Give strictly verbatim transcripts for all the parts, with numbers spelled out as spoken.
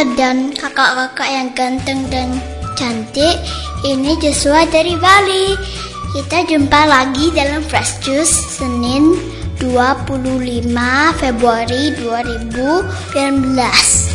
dan kakak-kakak yang ganteng dan cantik. Ini Joshua dari Bali. Kita jumpa lagi dalam Fresh Juice Senin dua puluh lima Februari dua ribu sembilan belas.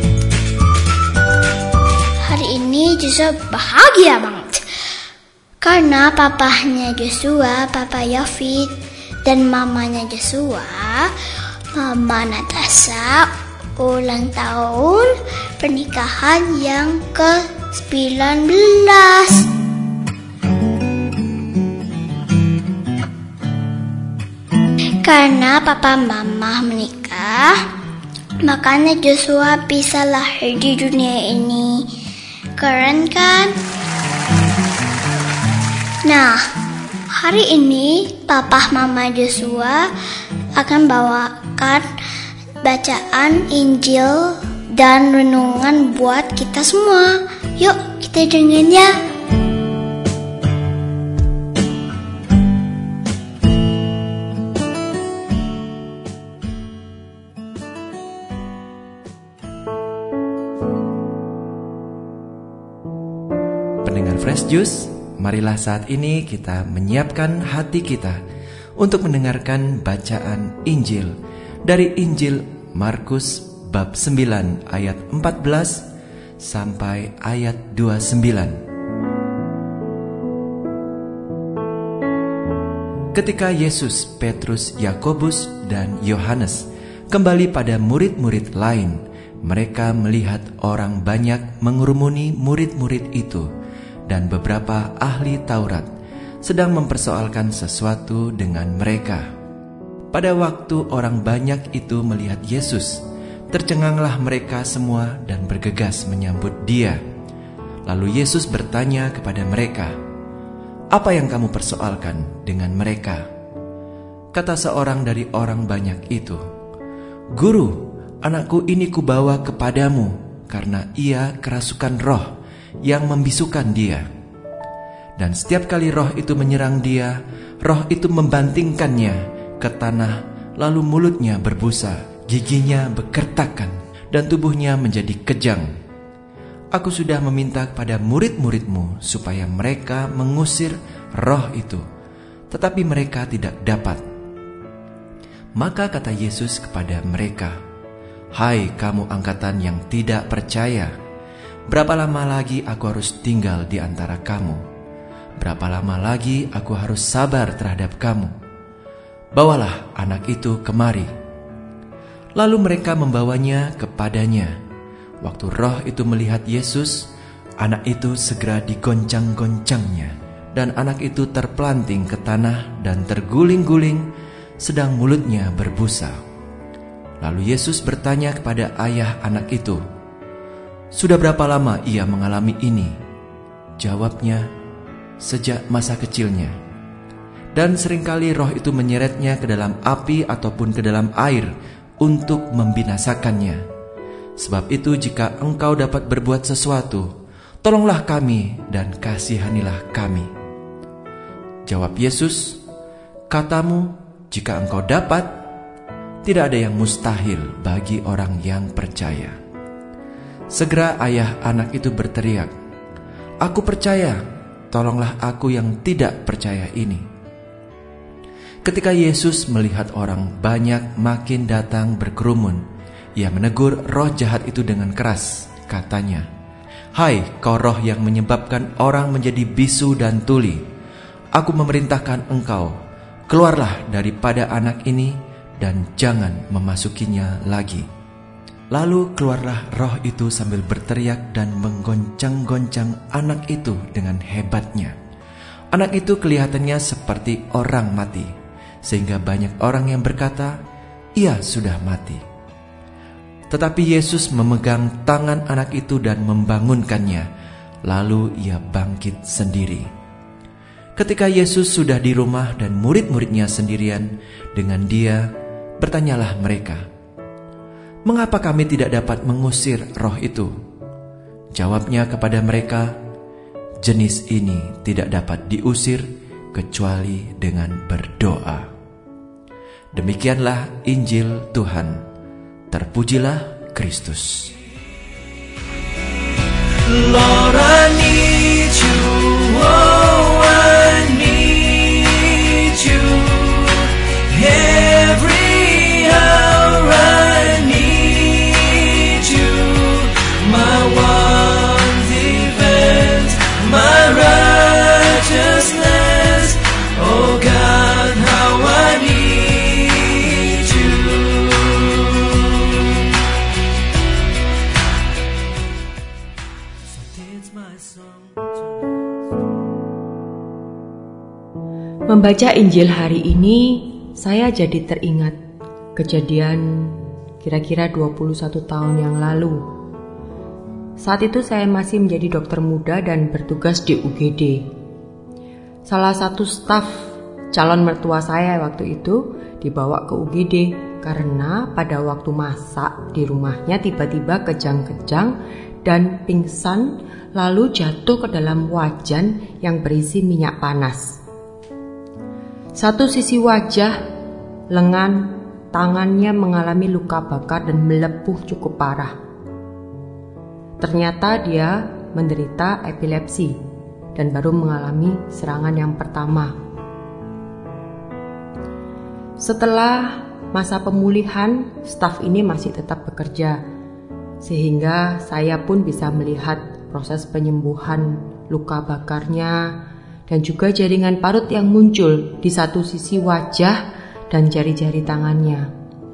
Hari ini Joshua bahagia banget karena papahnya Joshua, Papa Yafid, dan mamanya Joshua, Mama Natasha, ulang tahun pernikahan yang ke sembilan belas. Karena papa mama menikah, makanya Joshua bisa lahir di dunia ini. Keren kan? Nah, hari ini papa mama Joshua akan bawakan bacaan Injil dan renungan buat kita semua. Yuk, kita dengerin ya. Pendengar Fresh Juice, marilah saat ini kita menyiapkan hati kita untuk mendengarkan bacaan Injil dari Injil Markus bab sembilan ayat empat belas sampai ayat dua puluh sembilan. Ketika Yesus, Petrus, Yakobus, dan Yohanes kembali pada murid-murid lain, mereka melihat orang banyak mengurumuni murid-murid itu, dan beberapa ahli Taurat sedang mempersoalkan sesuatu dengan mereka. Pada waktu orang banyak itu melihat Yesus, tercenganglah mereka semua dan bergegas menyambut Dia. Lalu Yesus bertanya kepada mereka, "Apa yang kamu persoalkan dengan mereka?" Kata seorang dari orang banyak itu, "Guru, anakku ini kubawa kepadamu karena ia kerasukan roh yang membisukan dia. Dan setiap kali roh itu menyerang dia, roh itu membantingkannya ke tanah, lalu mulutnya berbusa, giginya bekertakan, dan tubuhnya menjadi kejang. Aku sudah meminta kepada murid-muridmu supaya mereka mengusir roh itu, tetapi mereka tidak dapat." Maka kata Yesus kepada mereka, "Hai kamu angkatan yang tidak percaya, berapa lama lagi aku harus tinggal di antara kamu? Berapa lama lagi aku harus sabar terhadap kamu? Bawalah anak itu kemari." Lalu mereka membawanya kepadanya. Waktu roh itu melihat Yesus, anak itu segera digoncang-goncangnya, dan anak itu terpelanting ke tanah dan terguling-guling, sedang mulutnya berbusa. Lalu Yesus bertanya kepada ayah anak itu, "Sudah berapa lama ia mengalami ini?" Jawabnya, "Sejak masa kecilnya. Dan seringkali roh itu menyeretnya ke dalam api ataupun ke dalam air untuk membinasakannya. Sebab itu jika engkau dapat berbuat sesuatu, tolonglah kami dan kasihanilah kami." Jawab Yesus, "Katamu, jika engkau dapat, tidak ada yang mustahil bagi orang yang percaya." Segera ayah anak itu berteriak, "Aku percaya, tolonglah aku yang tidak percaya ini." Ketika Yesus melihat orang banyak makin datang berkerumun, Ia menegur roh jahat itu dengan keras. Katanya, "Hai kau roh yang menyebabkan orang menjadi bisu dan tuli, aku memerintahkan engkau, keluarlah daripada anak ini dan jangan memasukinya lagi." Lalu keluarlah roh itu sambil berteriak dan menggoncang-goncang anak itu dengan hebatnya. Anak itu kelihatannya seperti orang mati, sehingga banyak orang yang berkata, "Ia sudah mati." Tetapi Yesus memegang tangan anak itu dan membangunkannya, lalu ia bangkit sendiri. Ketika Yesus sudah di rumah dan murid-muridnya sendirian dengan Dia, bertanyalah mereka, "Mengapa kami tidak dapat mengusir roh itu?" Jawabnya kepada mereka, "Jenis ini tidak dapat diusir kecuali dengan berdoa." Demikianlah Injil Tuhan. Terpujilah Kristus. Lord, I need you. Oh, I need you. Every hour I need you. My one defense, my righteousness. Oh God, how I need you. So dance my song. Membaca Injil hari ini, saya jadi teringat kejadian kira-kira dua puluh satu tahun yang lalu. Saat itu saya masih menjadi dokter muda dan bertugas di U G D. Salah satu staf calon mertua saya waktu itu dibawa ke U G D karena pada waktu masak di rumahnya tiba-tiba kejang-kejang dan pingsan lalu jatuh ke dalam wajan yang berisi minyak panas. Satu sisi wajah, lengan, tangannya mengalami luka bakar dan melepuh cukup parah. Ternyata dia menderita epilepsi dan baru mengalami serangan yang pertama. Setelah masa pemulihan, staf ini masih tetap bekerja, sehingga saya pun bisa melihat proses penyembuhan luka bakarnya dan juga jaringan parut yang muncul di satu sisi wajah dan jari-jari tangannya.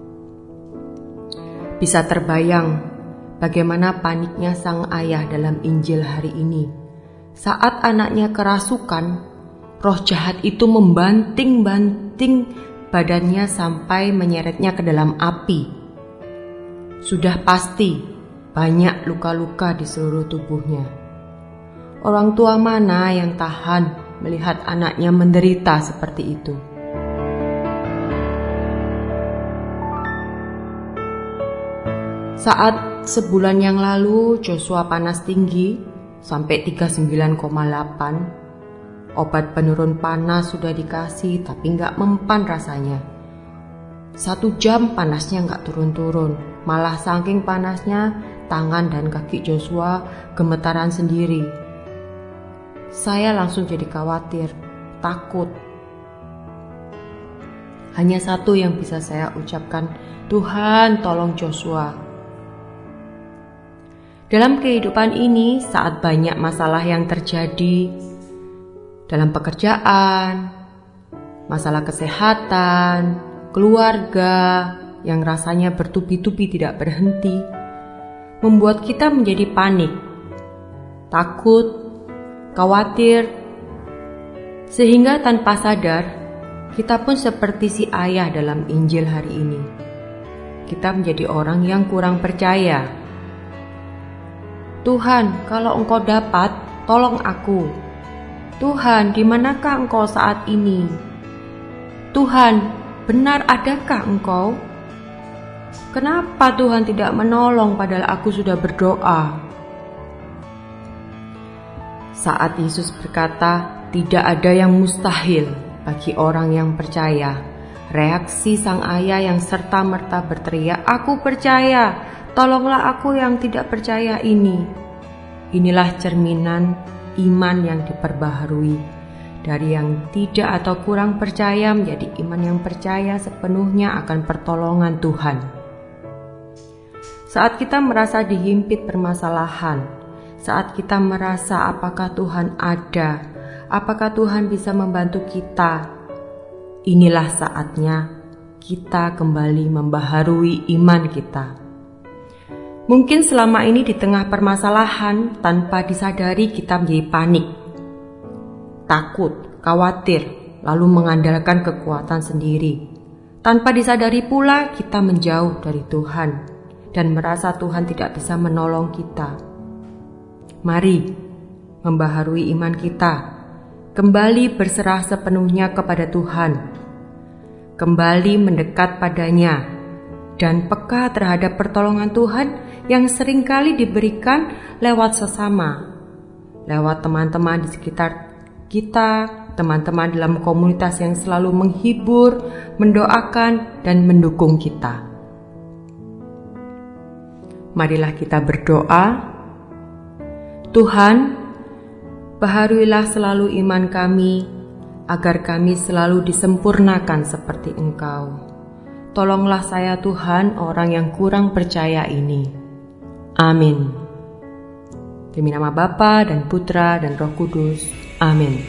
Bisa terbayang bagaimana paniknya sang ayah dalam Injil hari ini. Saat anaknya kerasukan, roh jahat itu membanting-banting badannya sampai menyeretnya ke dalam api. Sudah pasti banyak luka-luka di seluruh tubuhnya. Orang tua mana yang tahan melihat anaknya menderita seperti itu? Saat sebulan yang lalu Joshua panas tinggi sampai tiga puluh sembilan koma delapan, obat penurun panas sudah dikasih tapi gak mempan rasanya. Satu jam panasnya gak turun-turun, malah saking panasnya tangan dan kaki Joshua gemetaran sendiri. Saya langsung jadi khawatir, takut. Hanya satu yang bisa saya ucapkan, Tuhan tolong Joshua. Dalam kehidupan ini, saat banyak masalah yang terjadi dalam pekerjaan, masalah kesehatan, keluarga yang rasanya bertubi-tubi tidak berhenti, membuat kita menjadi panik, takut, khawatir, sehingga tanpa sadar kita pun seperti si ayah dalam Injil hari ini. Kita menjadi orang yang kurang percaya. Tuhan, kalau Engkau dapat, tolong aku. Tuhan, di manakah Engkau saat ini? Tuhan, benar adakah Engkau? Kenapa Tuhan tidak menolong padahal aku sudah berdoa? Saat Yesus berkata, tidak ada yang mustahil bagi orang yang percaya, reaksi sang ayah yang serta-merta berteriak, aku percaya, tolonglah aku yang tidak percaya ini. Inilah cerminan iman yang diperbaharui, dari yang tidak atau kurang percaya menjadi iman yang percaya sepenuhnya akan pertolongan Tuhan. Saat kita merasa dihimpit permasalahan, saat kita merasa apakah Tuhan ada, apakah Tuhan bisa membantu kita, inilah saatnya kita kembali membaharui iman kita. Mungkin selama ini di tengah permasalahan, tanpa disadari kita menjadi panik, takut, khawatir, lalu mengandalkan kekuatan sendiri. Tanpa disadari pula kita menjauh dari Tuhan dan merasa Tuhan tidak bisa menolong kita. Mari membaharui iman kita, kembali berserah sepenuhnya kepada Tuhan, kembali mendekat padanya, dan peka terhadap pertolongan Tuhan yang seringkali diberikan lewat sesama, lewat teman-teman di sekitar kita, teman-teman dalam komunitas yang selalu menghibur, mendoakan, dan mendukung kita. Marilah kita berdoa Tuhan, baharuilah selalu iman kami, agar kami selalu disempurnakan seperti Engkau. Tolonglah saya Tuhan, orang yang kurang percaya ini. Amin. Demi nama Bapa dan Putra dan Roh Kudus. Amin.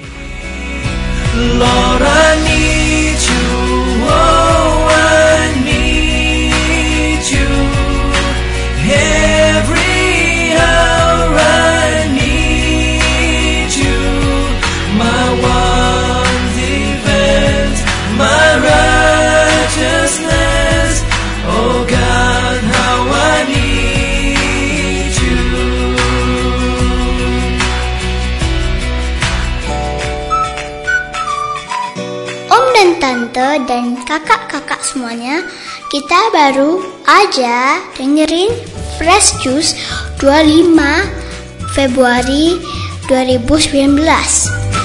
Lord, I need you, oh, I need you. Every hour I need you. My one defense, my righteousness. Oh God, how I need you. Om dan tante dan kakak-kakak semuanya, kita baru aja dengerin Fresh Juice dua puluh lima Februari dua ribu sembilan belas.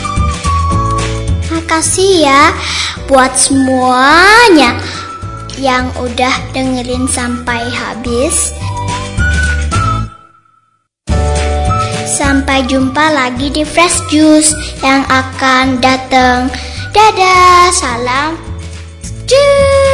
Makasih ya buat semuanya yang udah dengerin sampai habis. Sampai jumpa lagi di Fresh Juice yang akan datang. Dadah, salam. Juice.